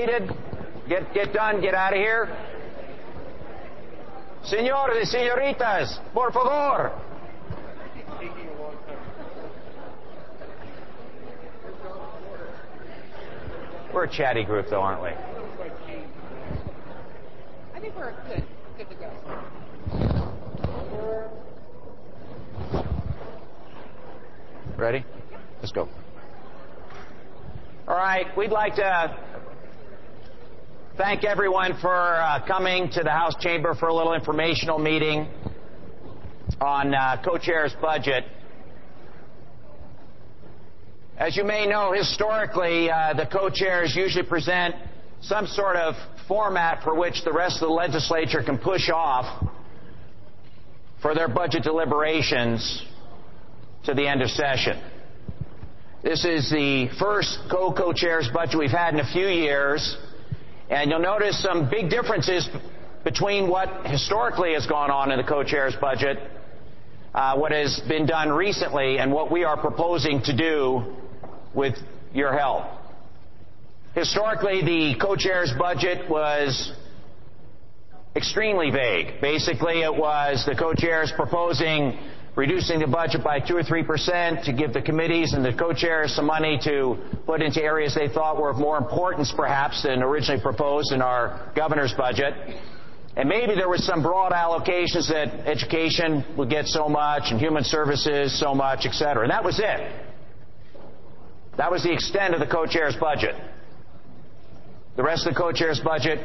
seated. Get done. Get out of here. Señores y señoritas, por favor. We're a chatty group, though, aren't we? I think we're good to go. Ready? Let's go. All right, we'd like to thank everyone for coming to the House chamber for a little informational meeting on co-chair's budget. As you may know, historically, the co-chairs usually present some sort of format for which the rest of the legislature can push off for their budget deliberations to the end of session. This is the first co-chair's budget we've had in a few years, and you'll notice some big differences between what historically has gone on in the co-chair's budget, what has been done recently, and what we are proposing to do with your help. Historically, the co-chair's budget was extremely vague. Basically, it was the co-chairs proposing reducing the budget by 2 or 3% to give the committees and the co-chairs some money to put into areas they thought were of more importance, perhaps, than originally proposed in our governor's budget. And maybe there were some broad allocations that education would get so much and human services so much, et cetera. And that was it. That was the extent of the co-chair's budget. The rest of the co-chair's budget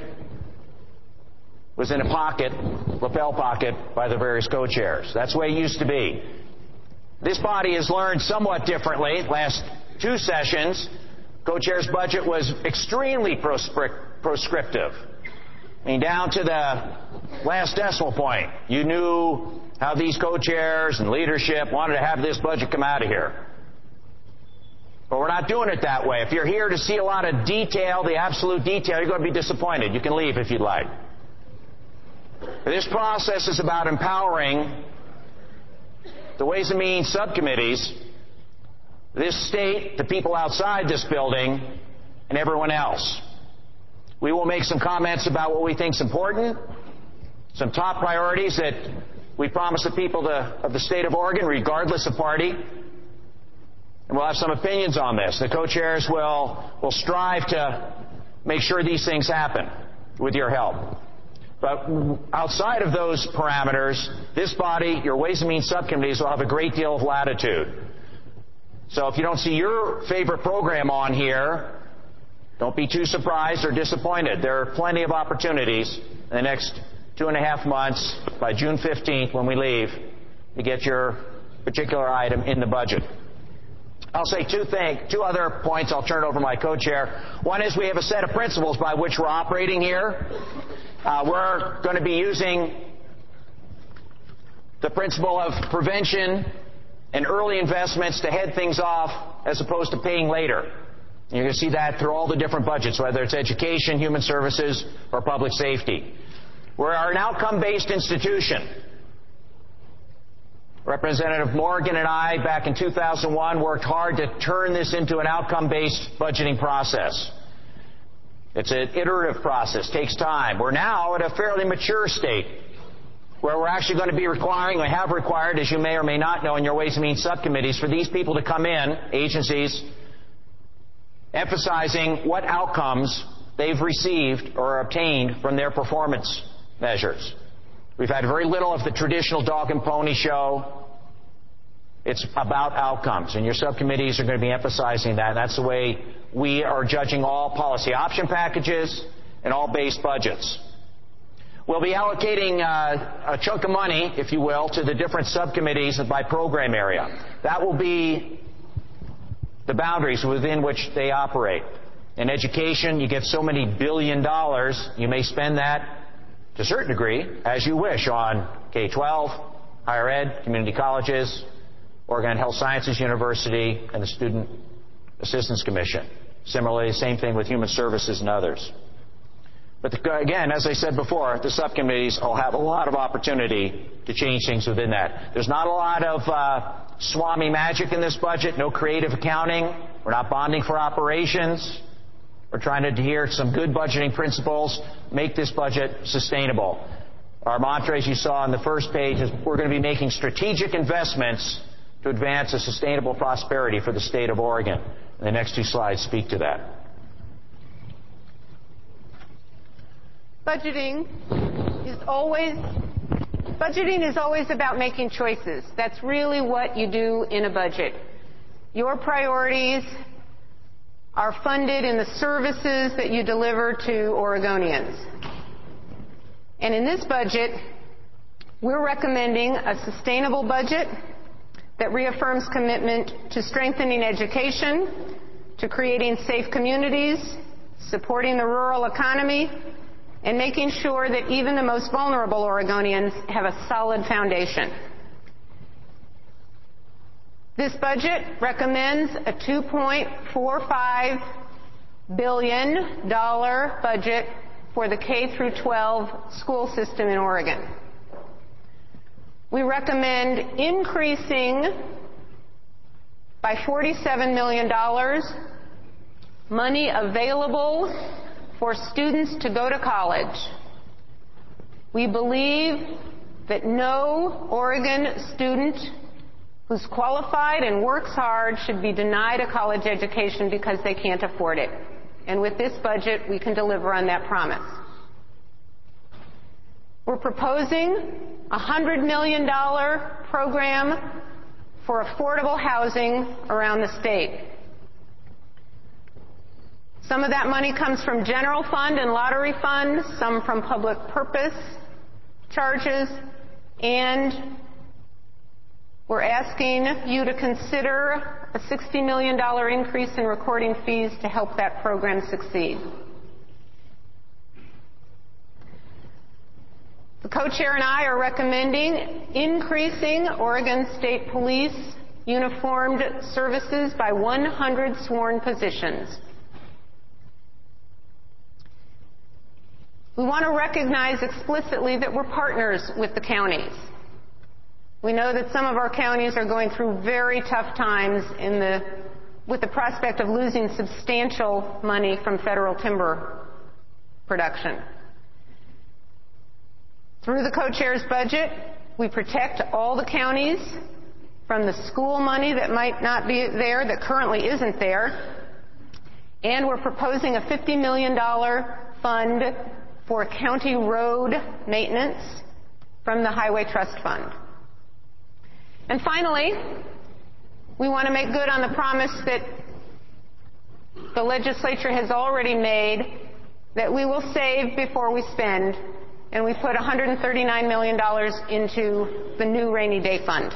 was in a pocket, lapel pocket, by the various co-chairs. That's the way it used to be. This body has learned somewhat differently. Last 2 sessions, co-chair's budget was extremely proscriptive. I mean, down to the last decimal point. You knew how these co-chairs and leadership wanted to have this budget come out of here. But we're not doing it that way. If you're here to see a lot of detail, the absolute detail, you're going to be disappointed. You can leave if you'd like. This process is about empowering the Ways and Means subcommittees, this state, the people outside this building, and everyone else. We will make some comments about what we think is important, some top priorities that we promise the people of the state of Oregon, regardless of party. And we'll have some opinions on this. The co-chairs will strive to make sure these things happen with your help. But outside of those parameters, this body, your Ways and Means subcommittees, will have a great deal of latitude. So if you don't see your favorite program on here, don't be too surprised or disappointed. There are plenty of opportunities in the next 2.5 months, by June 15th when we leave, to get your particular item in the budget. I'll say two other points. I'll turn it over to my co-chair. One is we have a set of principles by which we're operating here. We're going to be using the principle of prevention and early investments to head things off as opposed to paying later. You're going to see that through all the different budgets, whether it's education, human services, or public safety. We are an outcome-based institution. Representative Morgan and I, back in 2001, worked hard to turn this into an outcome-based budgeting process. It's an iterative process, takes time. We're now at a fairly mature state where we're actually going to be requiring, we have required, as you may or may not know in your Ways and Means subcommittees, for these people to come in, agencies, emphasizing what outcomes they've received or obtained from their performance measures. We've had very little of the traditional dog and pony show. It's about outcomes, and your subcommittees are going to be emphasizing that. That's the way we are judging all policy option packages and all base budgets. We'll be allocating a chunk of money, if you will, to the different subcommittees by program area. That will be the boundaries within which they operate. In education, you get so many $1 billion, you may spend that to a certain degree, as you wish, on K-12, higher ed, community colleges, Oregon Health Sciences University, and the Student Assistance Commission. Similarly, same thing with human services and others. But again, as I said before, the subcommittees will have a lot of opportunity to change things within that. There's not a lot of Swami magic in this budget, no creative accounting. We're not bonding for operations. We're trying to adhere to some good budgeting principles, make this budget sustainable. Our mantra, as you saw on the first page, is we're going to be making strategic investments to advance a sustainable prosperity for the state of Oregon. And the next two slides speak to that. Budgeting is always about making choices. That's really what you do in a budget. Your priorities are funded in the services that you deliver to Oregonians. And in this budget, we're recommending a sustainable budget that reaffirms commitment to strengthening education, to creating safe communities, supporting the rural economy, and making sure that even the most vulnerable Oregonians have a solid foundation. This budget recommends a $2.45 billion budget for the K-12 school system in Oregon. We recommend increasing by $47 million money available for students to go to college. We believe that no Oregon student who's qualified and works hard should be denied a college education because they can't afford it. And with this budget, we can deliver on that promise. We're proposing a $100 million program for affordable housing around the state. Some of that money comes from general fund and lottery fund, some from public purpose charges, and we're asking you to consider a $60 million increase in recording fees to help that program succeed. The co-chair and I are recommending increasing Oregon State Police uniformed services by 100 sworn positions. We want to recognize explicitly that we're partners with the counties. We know that some of our counties are going through very tough times with the prospect of losing substantial money from federal timber production. Through the co-chair's budget, we protect all the counties from the school money that might not be there, that currently isn't there, and we're proposing a $50 million fund for county road maintenance from the Highway Trust Fund. And finally, we want to make good on the promise that the legislature has already made that we will save before we spend, and we put $139 million into the new rainy day fund.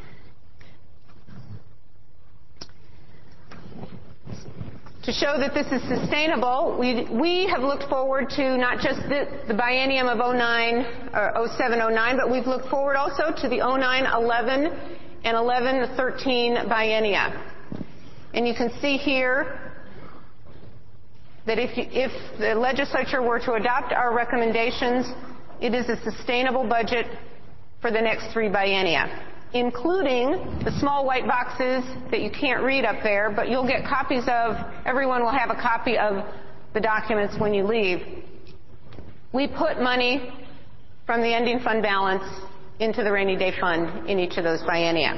To show that this is sustainable, we have looked forward to not just the biennium of 07-09, but we've looked forward also to the 09-11 and 11-13 biennia. And you can see here that if the legislature were to adopt our recommendations, it is a sustainable budget for the next three biennia, including the small white boxes that you can't read up there, but you'll get copies of. Everyone will have a copy of the documents when you leave. We put money from the ending fund balance into the rainy day fund in each of those biennia.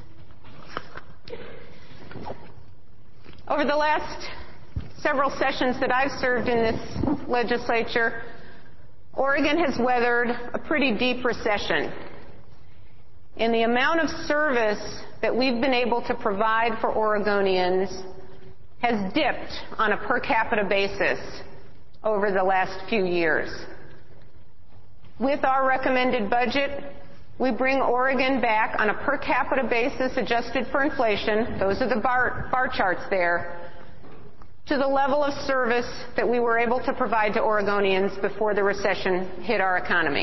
Over the last several sessions that I've served in this legislature, Oregon has weathered a pretty deep recession. And the amount of service that we've been able to provide for Oregonians has dipped on a per capita basis over the last few years. With our recommended budget, we bring Oregon back on a per capita basis adjusted for inflation, those are the bar charts there, to the level of service that we were able to provide to Oregonians before the recession hit our economy.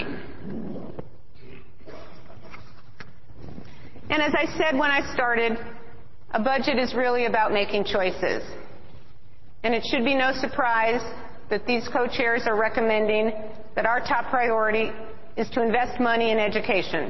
And as I said when I started, a budget is really about making choices. And it should be no surprise that these co-chairs are recommending that our top priority is to invest money in education.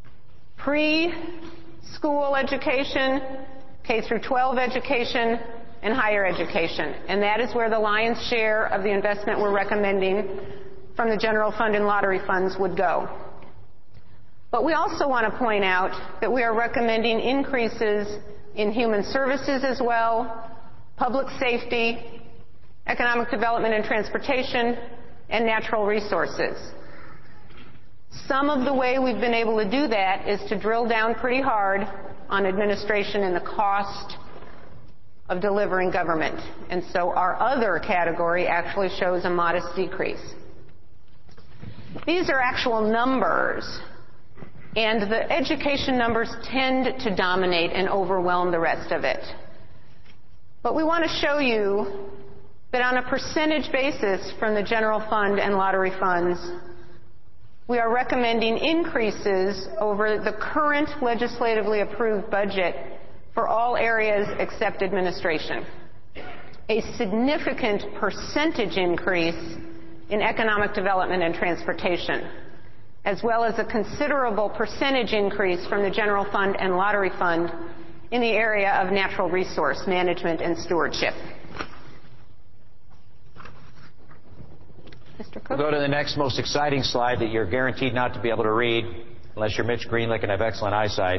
Pre-school education, K-12 education, and higher education. And that is where the lion's share of the investment we're recommending from the general fund and lottery funds would go. But we also want to point out that we are recommending increases in human services as well, public safety, economic development and transportation, and natural resources. Some of the way we've been able to do that is to drill down pretty hard on administration and the cost of delivering government. And so our other category actually shows a modest decrease. These are actual numbers, and the education numbers tend to dominate and overwhelm the rest of it. But we want to show you that on a percentage basis from the general fund and lottery funds, we are recommending increases over the current legislatively approved budget for all areas except administration. A significant percentage increase in economic development and transportation, as well as a considerable percentage increase from the general fund and lottery fund in the area of natural resource management and stewardship. Mr. Cook? We'll go to the next most exciting slide that you're guaranteed not to be able to read unless you're Mitch Greenlick and have excellent eyesight.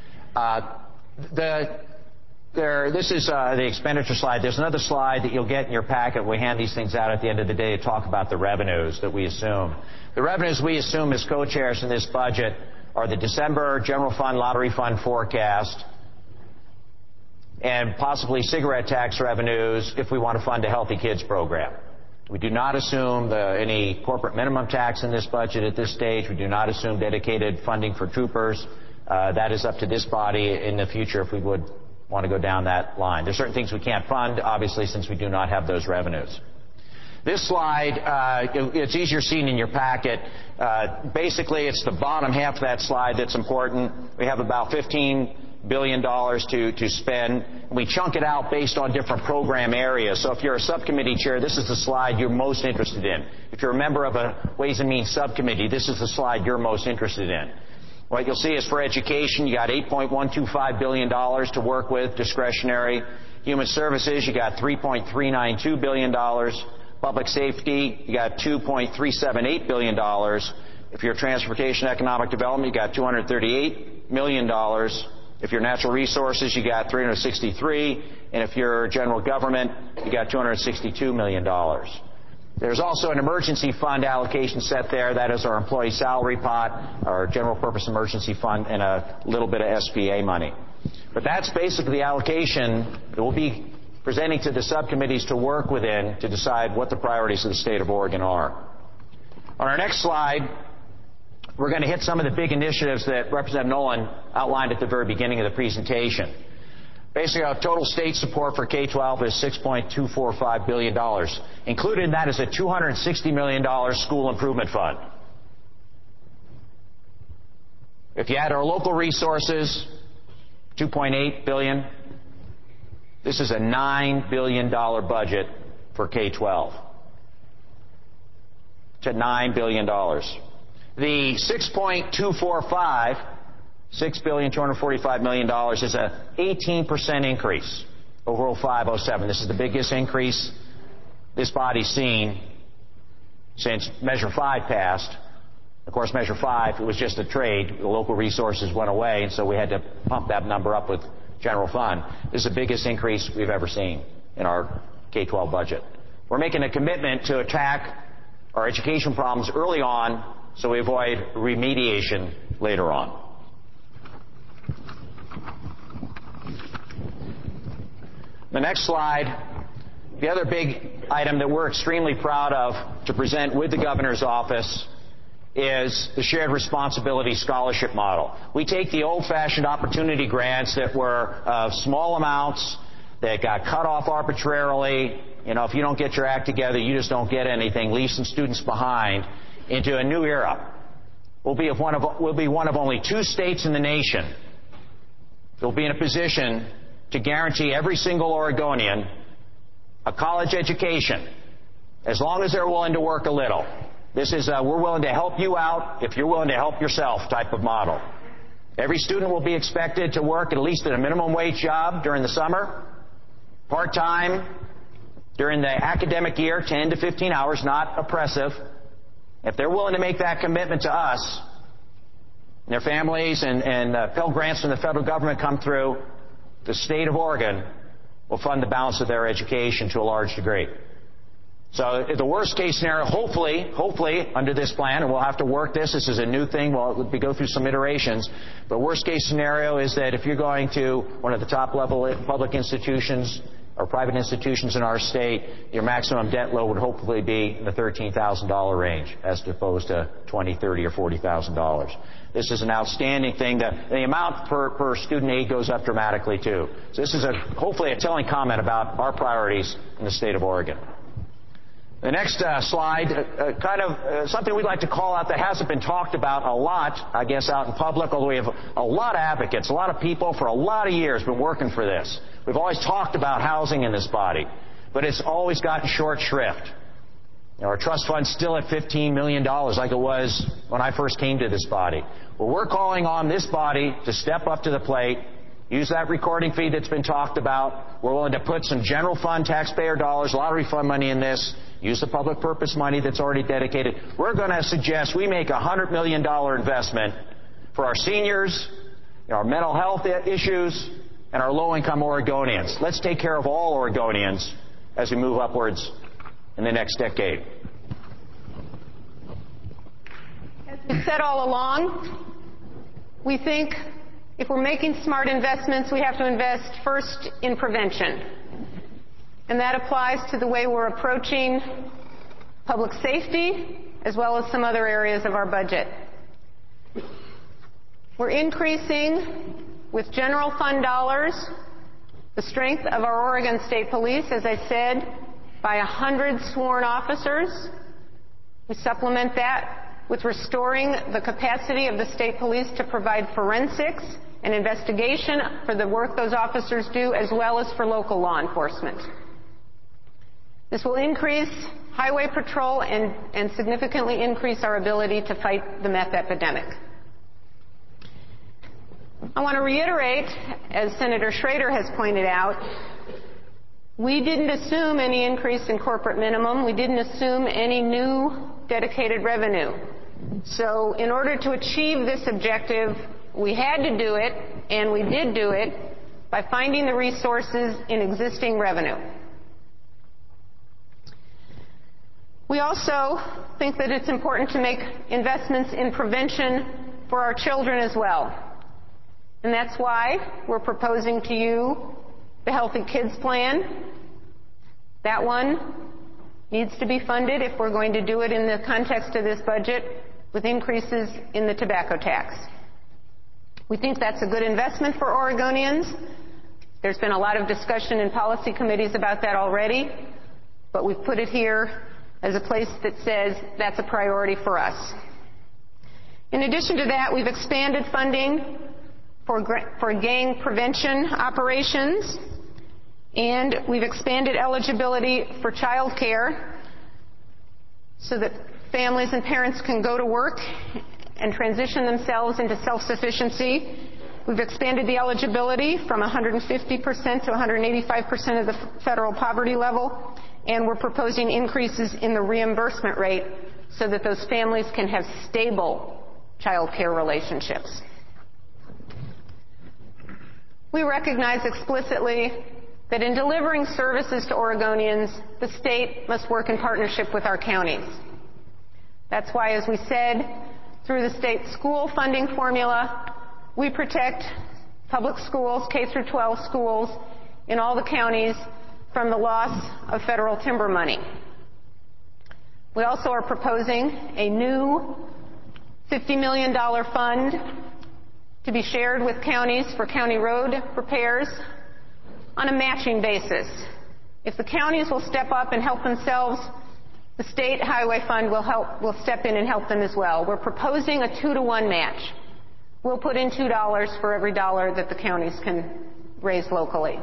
This is the expenditure slide. There's another slide that you'll get in your packet. We hand these things out at the end of the day to talk about the revenues that we assume. The revenues we assume as co-chairs in this budget are the December general fund, lottery fund forecast, and possibly cigarette tax revenues if we want to fund a Healthy Kids program. We do not assume any corporate minimum tax in this budget at this stage. We do not assume dedicated funding for troopers. That is up to this body in the future if we would want to go down that line. There's certain things we can't fund, obviously, since we do not have those revenues. This slide, it's easier seen in your packet. Basically, it's the bottom half of that slide that's important. We have about $15 billion to spend. We chunk it out based on different program areas. So if you're a subcommittee chair, this is the slide you're most interested in. If you're a member of a Ways and Means subcommittee, this is the slide you're most interested in. What you'll see is for education, you got $8.125 billion to work with, discretionary. Human services, you got $3.392 billion. Public safety, you got $2.378 billion. If you're transportation economic development, you got $238 million. If you're natural resources, you got $363, and if you're general government, you got $262 million. There's also an emergency fund allocation set there. That is our employee salary pot, our general purpose emergency fund, and a little bit of SBA money. But that's basically the allocation that we'll be presenting to the subcommittees to work within to decide what the priorities of the state of Oregon are. On our next slide, we're going to hit some of the big initiatives that Representative Nolan outlined at the very beginning of the presentation. Basically, our total state support for K-12 is $6.245 billion. Included in that is a $260 million school improvement fund. If you add our local resources, $2.8 billion, this is a $9 billion budget for K-12. To $9 billion. The $6.245 million is an 18% increase over 05-07. This is the biggest increase this body's seen since Measure 5 passed. Of course, Measure 5, it was just a trade. The local resources went away, and so we had to pump that number up with general fund. This is the biggest increase we've ever seen in our K-12 budget. We're making a commitment to attack our education problems early on so we avoid remediation later on. The next slide, the other big item that we're extremely proud of to present with the governor's office is the shared responsibility scholarship model. We take the old-fashioned opportunity grants that were small amounts that got cut off arbitrarily. You know, if you don't get your act together, you just don't get anything, leave some students behind, into a new era. We'll be one of only 2 states in the nation that will be in a position to guarantee every single Oregonian a college education, as long as they're willing to work a little. This is we're willing to help you out if you're willing to help yourself type of model. Every student will be expected to work at least at a minimum wage job during the summer. part-time, during the academic year, 10 to 15 hours, not oppressive. If they're willing to make that commitment to us, and their families and Pell Grants from the federal government come through, the state of Oregon will fund the balance of their education to a large degree. So the worst case scenario, hopefully, under this plan, and we'll have to work this is a new thing, we go through some iterations, but worst case scenario is that if you're going to one of the top level public institutions or private institutions in our state, your maximum debt load would hopefully be in the $13,000 range as opposed to $20,000, $30,000, or $40,000. This is an outstanding thing. The amount per student aid goes up dramatically, too. So this is hopefully a telling comment about our priorities in the state of Oregon. The next slide, something we'd like to call out that hasn't been talked about a lot, I guess, out in public, although we have a lot of advocates, a lot of people for a lot of years been working for this. We've always talked about housing in this body, but it's always gotten short shrift. Our trust fund's still at $15 million like it was when I first came to this body. Well, we're calling on this body to step up to the plate, use that recording fee that's been talked about. We're willing to put some general fund taxpayer dollars, lottery fund money in this, use the public purpose money that's already dedicated. We're going to suggest we make a $100 million investment for our seniors, our mental health issues, and our low-income Oregonians. Let's take care of all Oregonians as we move upwards in the next decade. As we've said all along, we think if we're making smart investments, we have to invest first in prevention. And that applies to the way we're approaching public safety as well as some other areas of our budget. We're increasing, with general fund dollars, the strength of our Oregon State Police, as I said, by 100 sworn officers. We supplement that with restoring the capacity of the state police to provide forensics and investigation for the work those officers do, as well as for local law enforcement. This will increase highway patrol and significantly increase our ability to fight the meth epidemic. I want to reiterate, as Senator Schrader has pointed out, we didn't assume any increase in corporate minimum. We didn't assume any new dedicated revenue. So in order to achieve this objective, we had to do it, and we did do it, by finding the resources in existing revenue. We also think that it's important to make investments in prevention for our children as well. And that's why we're proposing to you the Healthy Kids Plan. That one needs to be funded if we're going to do it in the context of this budget with increases in the tobacco tax. We think that's a good investment for Oregonians. There's been a lot of discussion in policy committees about that already, but we've put it here as a place that says that's a priority for us. In addition to that, we've expanded funding for gang prevention operations, and we've expanded eligibility for child care so that families and parents can go to work and transition themselves into self-sufficiency. We've expanded the eligibility from 150% to 185% of the federal poverty level, and we're proposing increases in the reimbursement rate so that those families can have stable child care relationships. We recognize explicitly that in delivering services to Oregonians, the state must work in partnership with our counties. That's why, as we said, through the state school funding formula, we protect public schools, K-12 schools, in all the counties from the loss of federal timber money. We also are proposing a new $50 million fund to be shared with counties for county road repairs on a matching basis. If the counties will step up and help themselves, the state highway fund will step in and help them as well. We're proposing a 2-to-1 match. We'll put in $2 for every dollar that the counties can raise locally.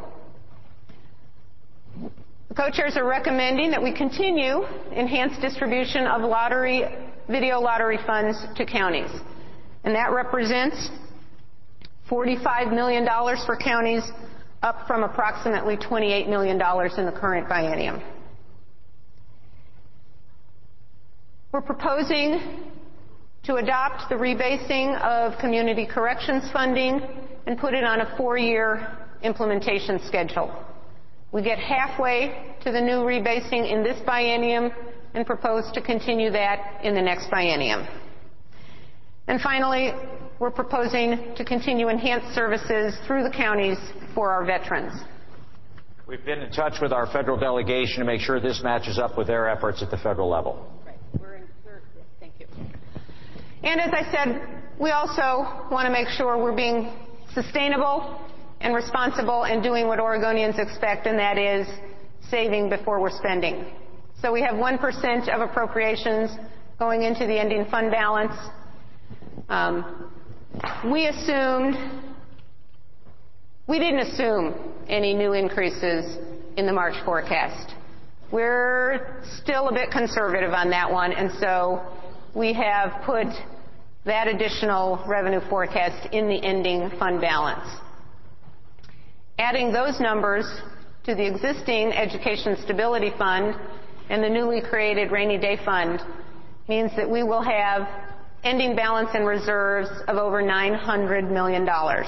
The co-chairs are recommending that we continue enhanced distribution of video lottery funds to counties. And that represents $45 million for counties up from approximately $28 million in the current biennium. We're proposing to adopt the rebasing of community corrections funding and put it on a 4-year implementation schedule. We get halfway to the new rebasing in this biennium and propose to continue that in the next biennium. And finally, we're proposing to continue enhanced services through the counties for our veterans. We've been in touch with our federal delegation to make sure this matches up with their efforts at the federal level. Thank you. And as I said, we also want to make sure we're being sustainable and responsible and doing what Oregonians expect, and that is saving before we're spending. So we have 1% of appropriations going into the ending fund balance. We didn't assume any new increases in the March forecast. We're still a bit conservative on that one, and so we have put that additional revenue forecast in the ending fund balance. Adding those numbers to the existing Education Stability Fund and the newly created Rainy Day Fund means that we will have ending balance and reserves of over $900 million.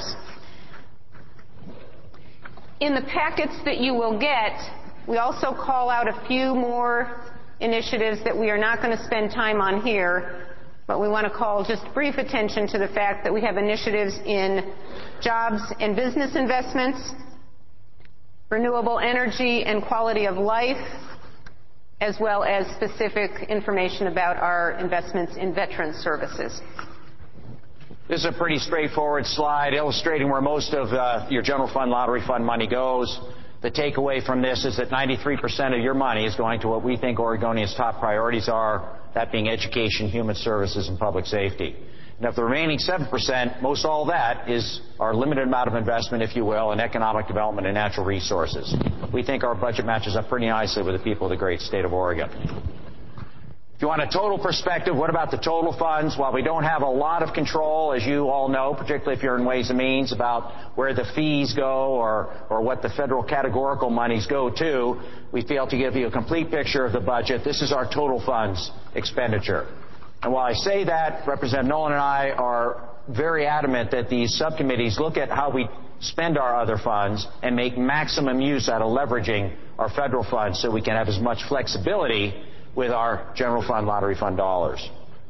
In the packets that you will get, we also call out a few more initiatives that we are not going to spend time on here, but we want to call just brief attention to the fact that we have initiatives in jobs and business investments, renewable energy and quality of life, as well as specific information about our investments in veterans services. This is a pretty straightforward slide illustrating where most of your general fund, lottery fund money goes. The takeaway from this is that 93% of your money is going to what we think Oregonians' top priorities are, that being education, human services, and public safety. And of the remaining 7%, most all that is our limited amount of investment, if you will, in economic development and natural resources. We think our budget matches up pretty nicely with the people of the great state of Oregon. If you want a total perspective, what about the total funds? While we don't have a lot of control, as you all know, particularly if you're in Ways and Means, about where the fees go or what the federal categorical monies go to, we fail to give you a complete picture of the budget. This is our total funds expenditure. And while I say that, Representative Nolan and I are very adamant that these subcommittees look at how we spend our other funds and make maximum use out of leveraging our federal funds so we can have as much flexibility with our general fund, lottery fund dollars.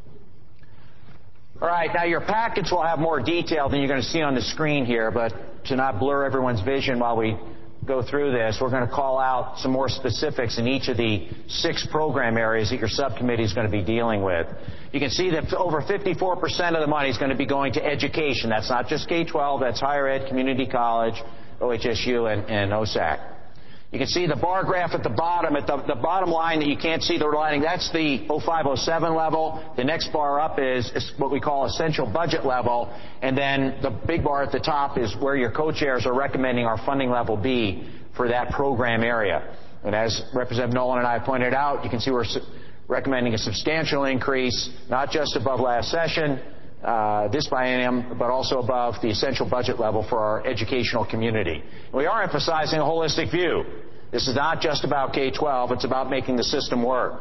All right, now your packets will have more detail than you're going to see on the screen here, but to not blur everyone's vision while we go through this, we're going to call out some more specifics in each of the 6 program areas that your subcommittee is going to be dealing with. You can see that over 54% of the money is going to be going to education. That's not just K-12, that's higher ed, community college, OHSU, and OSAC. You can see the bar graph at the bottom, at the bottom line that you can't see the lining, that's the 05-07 level. The next bar up is what we call essential budget level. And then the big bar at the top is where your co-chairs are recommending our funding level be for that program area. And as Representative Nolan and I pointed out, you can see we're recommending a substantial increase, not just above last session, this biennium, but also above the essential budget level for our educational community. We are emphasizing a holistic view. This is not just about K-12, it's about making the system work.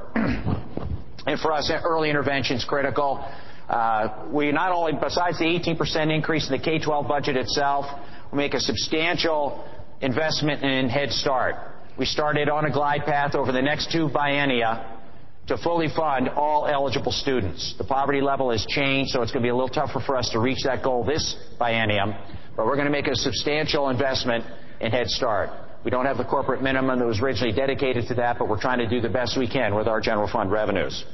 And for us, early intervention is critical. We not only, besides the 18% increase in the K-12 budget itself, we make a substantial investment in Head Start. We started on a glide path over the next 2 biennia to fully fund all eligible students. The poverty level has changed, so it's going to be a little tougher for us to reach that goal this biennium, but we're going to make a substantial investment in Head Start. We don't have the corporate minimum that was originally dedicated to that, but we're trying to do the best we can with our general fund revenues.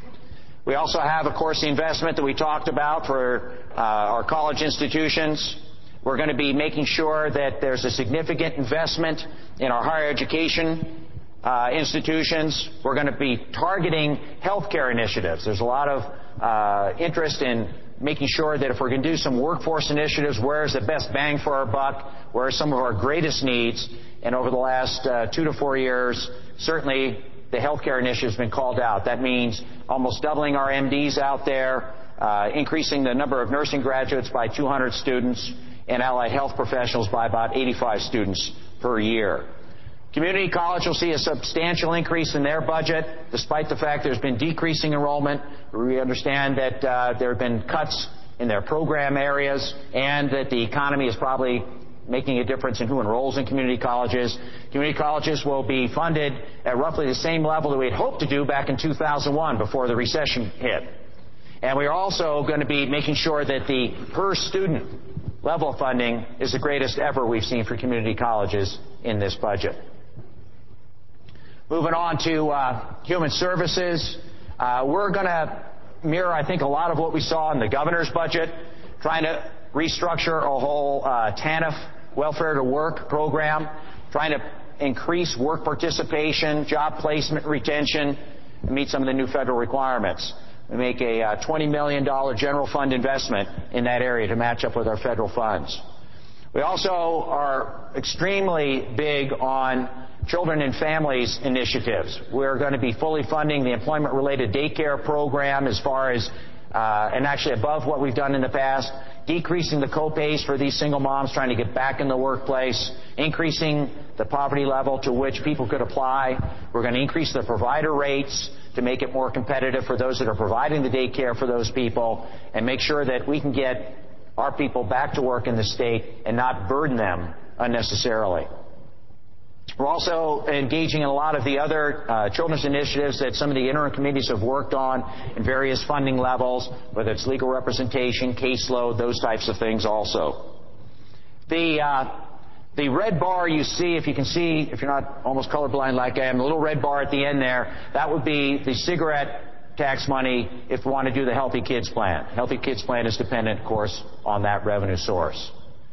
We also have, of course, the investment that we talked about for our college institutions. We're going to be making sure that there's a significant investment in our higher education institutions. We're going to be targeting healthcare initiatives. There's a lot of interest in making sure that if we're going to do some workforce initiatives, where's the best bang for our buck, where are some of our greatest needs. And over the last 2 to 4 years, certainly the healthcare initiative has been called out. That means almost doubling our MDs out there, increasing the number of nursing graduates by 200 students, and allied health professionals by about 85 students per year. Community college will see a substantial increase in their budget, despite the fact there's been decreasing enrollment. We understand that there have been cuts in their program areas and that the economy is probably making a difference in who enrolls in community colleges. Community colleges will be funded at roughly the same level that we had hoped to do back in 2001 before the recession hit. And we are also going to be making sure that the per-student level of funding is the greatest ever we've seen for community colleges in this budget. Moving on to human services, we're going to mirror, I think, a lot of what we saw in the governor's budget, trying to restructure a whole TANF welfare to work program, trying to increase work participation, job placement, retention, and meet some of the new federal requirements. We make a $20 million general fund investment in that area to match up with our federal funds. We also are extremely big on children and families initiatives. We're going to be fully funding the employment-related daycare program as far as, and actually above what we've done in the past, decreasing the co-pays for these single moms trying to get back in the workplace, increasing the poverty level to which people could apply. We're going to increase the provider rates to make it more competitive for those that are providing the daycare for those people, and make sure that we can get our people back to work in the state and not burden them unnecessarily. We're also engaging in a lot of the other children's initiatives that some of the interim committees have worked on in various funding levels, whether it's legal representation, caseload, those types of things also. The red bar you see, if you can see, if you're not almost colorblind like I am, the little red bar at the end there, that would be the cigarette tax money if we want to do the Healthy Kids Plan. Healthy Kids Plan is dependent, of course, on that revenue source.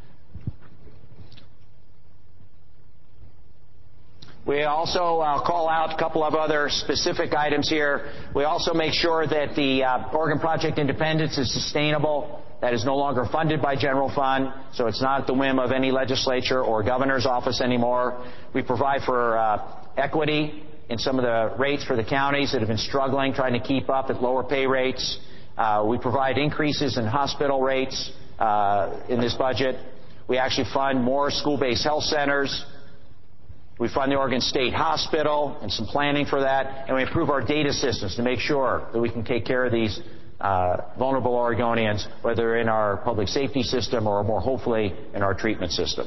We also call out a couple of other specific items here. We also make sure that the Oregon Project Independence is sustainable. That is no longer funded by general fund, so it's not at the whim of any legislature or governor's office anymore. We provide for equity in some of the rates for the counties that have been struggling, trying to keep up at lower pay rates. We provide increases in hospital rates in this budget. We actually fund more school-based health centers. We fund the Oregon State Hospital and some planning for that, and we improve our data systems to make sure that we can take care of these vulnerable Oregonians, whether in our public safety system or more hopefully in our treatment system.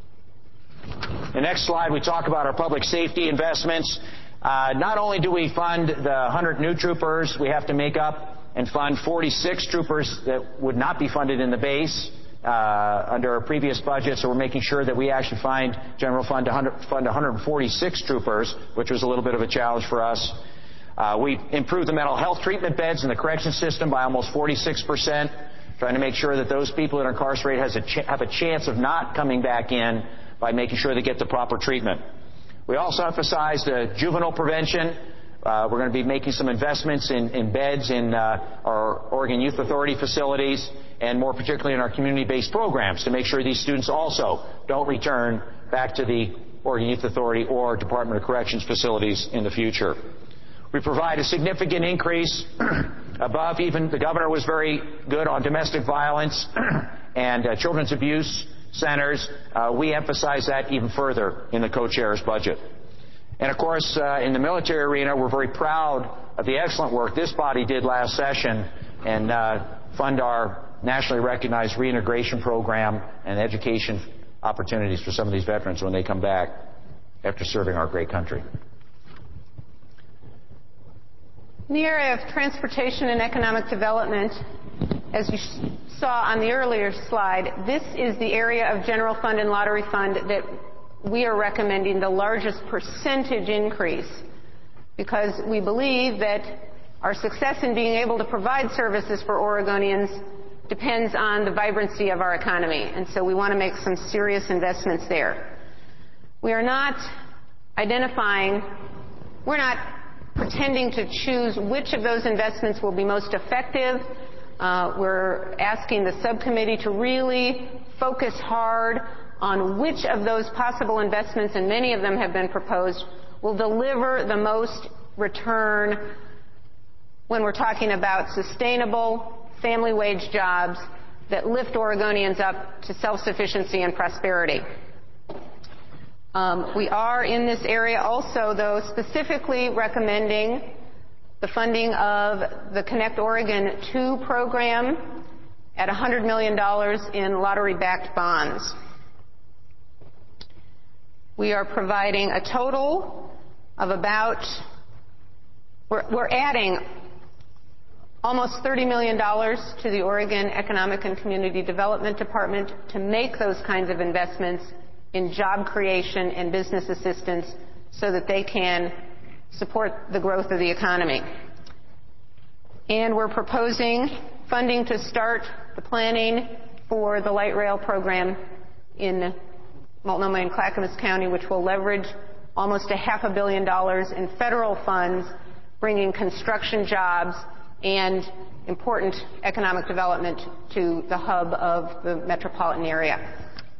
The next slide, we talk about our public safety investments. Not only do we fund the 100 new troopers, we have to make up and fund 46 troopers that would not be funded in the base under our previous budget, so we're making sure that we actually find general fund to fund 146 troopers, which was a little bit of a challenge for us. We improved the mental health treatment beds in the correction system by almost 46%, trying to make sure that those people that are incarcerated have a chance of not coming back in by making sure they get the proper treatment. We also emphasized juvenile prevention. We're going to be making some investments in beds in our Oregon Youth Authority facilities, and more particularly in our community-based programs, to make sure these students also don't return back to the Oregon Youth Authority or Department of Corrections facilities in the future. We provide a significant increase above even the governor was very good on domestic violence and children's abuse centers. We emphasize that even further in the co-chair's budget. And of course, in the military arena, we're very proud of the excellent work this body did last session and fund our nationally recognized reintegration program and education opportunities for some of these veterans when they come back after serving our great country. In the area of transportation and economic development, as you saw on the earlier slide, this is the area of general fund and lottery fund that we are recommending the largest percentage increase, because we believe that our success in being able to provide services for Oregonians depends on the vibrancy of our economy, and so we want to make some serious investments there. We are not pretending to choose which of those investments will be most effective. We're asking the subcommittee to really focus hard on which of those possible investments, and many of them have been proposed, will deliver the most return when we're talking about sustainable family wage jobs that lift Oregonians up to self-sufficiency and prosperity. We are in this area also, though, specifically recommending the funding of the Connect Oregon 2 program at $100 million in lottery-backed bonds. We are providing a total of about, we're adding almost $30 million to the Oregon Economic and Community Development Department to make those kinds of investments in job creation and business assistance so that they can support the growth of the economy. And we're proposing funding to start the planning for the light rail program in Multnomah and Clackamas County, which will leverage almost $500 million in federal funds, bringing construction jobs and important economic development to the hub of the metropolitan area.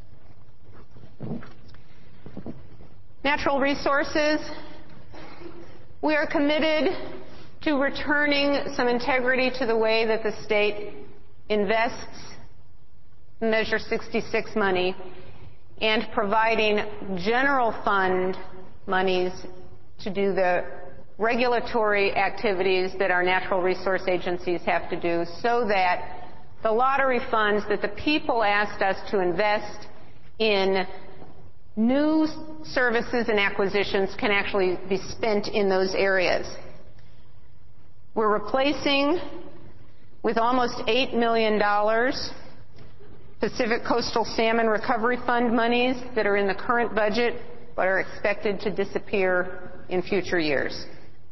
Natural resources. We are committed to returning some integrity to the way that the state invests Measure 66 money and providing general fund monies to do the regulatory activities that our natural resource agencies have to do, so that the lottery funds that the people asked us to invest in new services and acquisitions can actually be spent in those areas. We're replacing with almost $8 million Pacific Coastal Salmon Recovery Fund monies that are in the current budget but are expected to disappear in future years.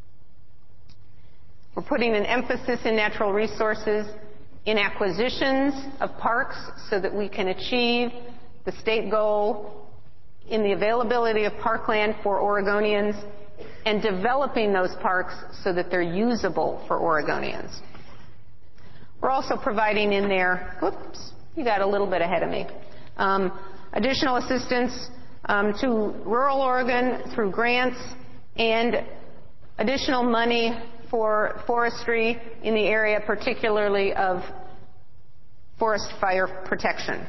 We're putting an emphasis in natural resources in acquisitions of parks so that we can achieve the state goal in the availability of parkland for Oregonians and developing those parks so that they're usable for Oregonians. We're also providing in there, whoops, you got a little bit ahead of me, additional assistance to rural Oregon through grants and additional money for forestry in the area, particularly of forest fire protection.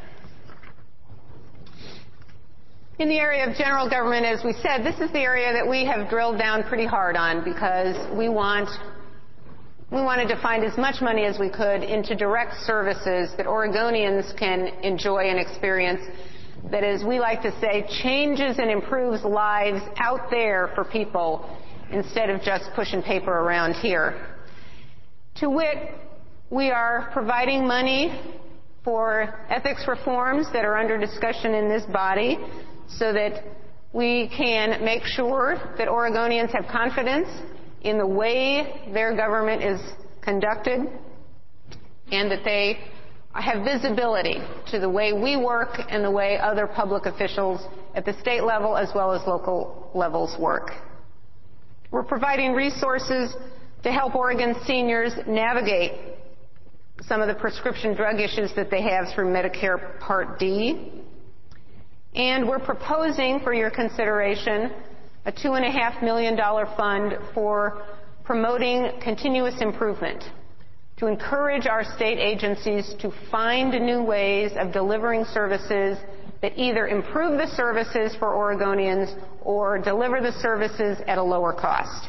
In the area of general government, as we said, this is the area that we have drilled down pretty hard on because we wanted to find as much money as we could into direct services that Oregonians can enjoy and experience, that, as we like to say, changes and improves lives out there for people instead of just pushing paper around here. To wit, we are providing money for ethics reforms that are under discussion in this body so that we can make sure that Oregonians have confidence in the way their government is conducted and that they have visibility to the way we work and the way other public officials at the state level as well as local levels work. We're providing resources to help Oregon seniors navigate some of the prescription drug issues that they have through Medicare Part D. And we're proposing for your consideration a $2.5 million fund for promoting continuous improvement, to encourage our state agencies to find new ways of delivering services that either improve the services for Oregonians or deliver the services at a lower cost.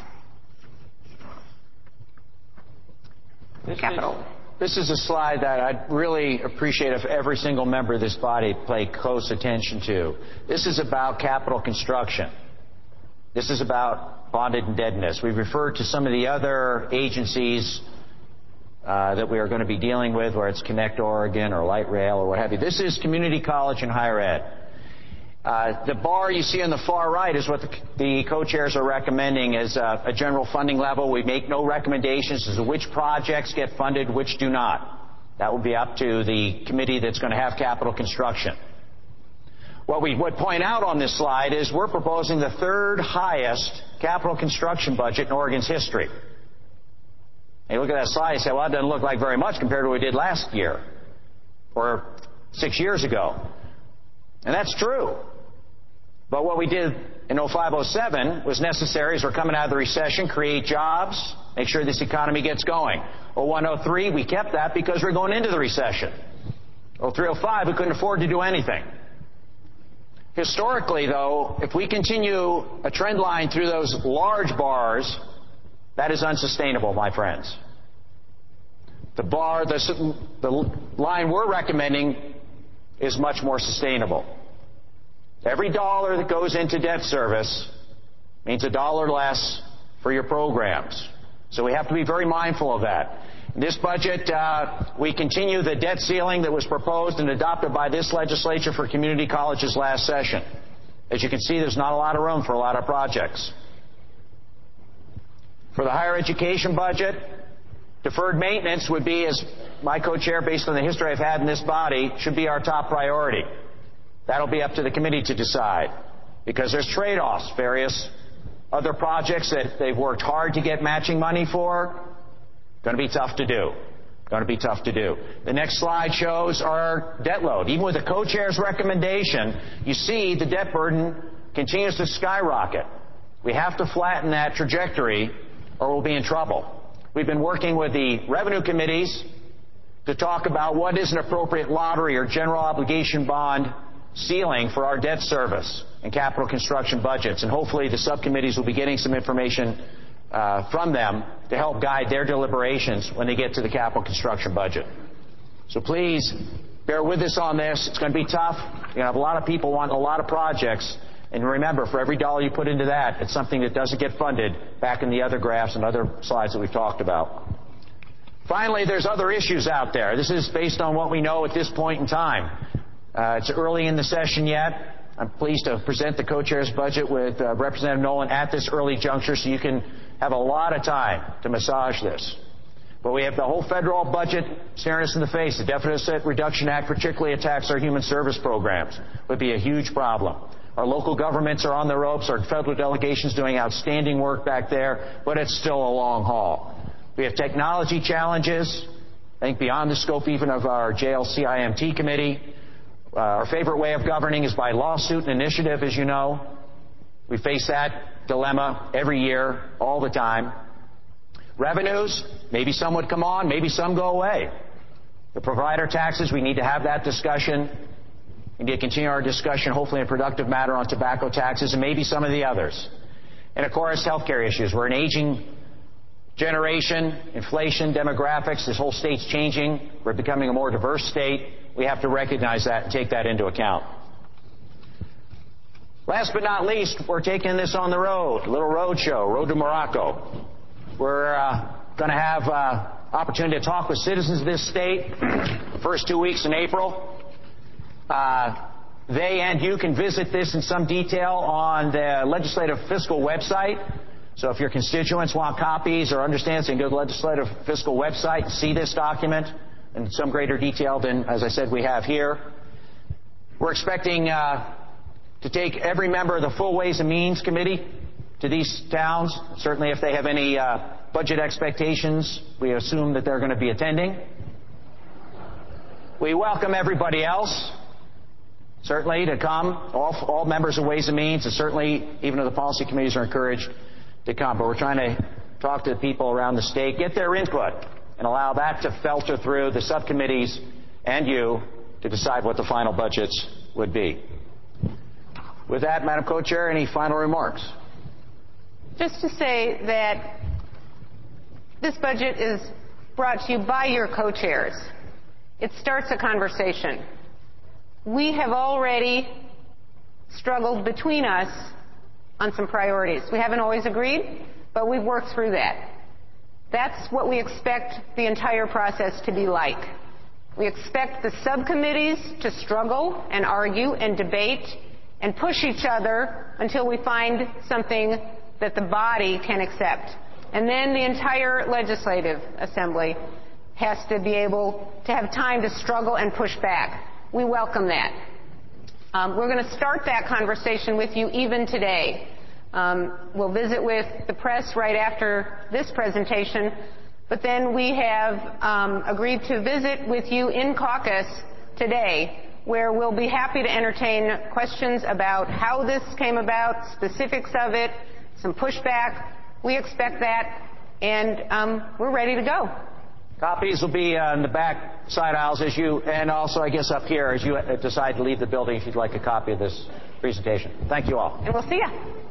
This is a slide that I'd really appreciate if every single member of this body paid close attention to. This is about capital construction. This is about bonded indebtedness. We've referred to some of the other agencies that we are going to be dealing with, where it's Connect Oregon or Light Rail or what have you. This is community college and higher ed. The bar you see on the far right is what the co-chairs are recommending as a general funding level. We make no recommendations as to which projects get funded, which do not. That will be up to the committee that's going to have capital construction. What we would point out on this slide is we're proposing the third highest capital construction budget in Oregon's history. And you look at that slide and say, well, that doesn't look like very much compared to what we did last year or 6 years ago. And that's true. But what we did in 05-07 was necessary as we're coming out of the recession, create jobs, make sure this economy gets going. 01-03, we kept that because we're going into the recession. Well, 305, we couldn't afford to do anything. Historically, though, if we continue a trend line through those large bars, that is unsustainable, my friends. The line we're recommending is much more sustainable. Every dollar that goes into debt service means a dollar less for your programs. So we have to be very mindful of that. In this budget, we continue the debt ceiling that was proposed and adopted by this legislature for community colleges last session. As you can see, there's not a lot of room for a lot of projects. For the higher education budget, deferred maintenance would be, as my co-chair, based on the history I've had in this body, should be our top priority. That'll be up to the committee to decide, because there's trade-offs. Various other projects that they've worked hard to get matching money for, going to be tough to do. Going to be tough to do. The next slide shows our debt load. Even with the co-chair's recommendation, you see the debt burden continues to skyrocket. We have to flatten that trajectory or we'll be in trouble. We've been working with the revenue committees to talk about what is an appropriate lottery or general obligation bond ceiling for our debt service and capital construction budgets. And hopefully the subcommittees will be getting some information from them to help guide their deliberations when they get to the capital construction budget. So please bear with us on this. It's going to be tough. You're going to have a lot of people wanting a lot of projects. And remember, for every dollar you put into that, it's something that doesn't get funded back in the other graphs and other slides that we've talked about. Finally, there's other issues out there. This is based on what we know at this point in time. It's early in the session yet. I'm pleased to present the co-chair's budget with Representative Nolan at this early juncture so you can have a lot of time to massage this. But we have the whole federal budget staring us in the face. The Deficit Reduction Act particularly attacks our human service programs. It would be a huge problem. Our local governments are on the ropes. Our federal delegation's doing outstanding work back there, but it's still a long haul. We have technology challenges, I think beyond the scope even of our JLCIMT committee. Our favorite way of governing is by lawsuit and initiative, as you know. We face that dilemma every year, all the time. Revenues, maybe some would come on, maybe some go away. The provider taxes, we need to have that discussion. We need to continue our discussion, hopefully in a productive matter, on tobacco taxes and maybe some of the others. And of course, healthcare issues. We're an aging generation, inflation, demographics. This whole state's changing. We're becoming a more diverse state. We have to recognize that and take that into account. Last but not least, we're taking this on the road, a little road show, Road to Morocco. We're going to have opportunity to talk with citizens of this state the first 2 weeks in April. They and you can visit this in some detail on the Legislative Fiscal website. So if your constituents want copies or understand, so you can go to the Legislative Fiscal website and see this document in some greater detail than, as I said, we have here. We're expecting to take every member of the Full Ways and Means Committee to these towns. Certainly if they have any budget expectations, we assume that they're going to be attending. We welcome everybody else, certainly, to come. All members of Ways and Means, and certainly even though the policy committees are encouraged to come. But we're trying to talk to the people around the state, get their input, and allow that to filter through the subcommittees and you to decide what the final budgets would be. With that, Madam Co-Chair, any final remarks? Just to say that this budget is brought to you by your co-chairs. It starts a conversation. We have already struggled between us on some priorities. We haven't always agreed, but we've worked through that. That's what we expect the entire process to be like. We expect the subcommittees to struggle and argue and debate and push each other until we find something that the body can accept. And then the entire legislative assembly has to be able to have time to struggle and push back. We welcome that. We're going to start that conversation with you even today. We'll visit with the press right after this presentation, but then we have agreed to visit with you in caucus today, where we'll be happy to entertain questions about how this came about, specifics of it, some pushback. We expect that, and we're ready to go. Copies will be on the back side aisles and also, I guess, up here as you decide to leave the building if you'd like a copy of this presentation. Thank you all. And we'll see you.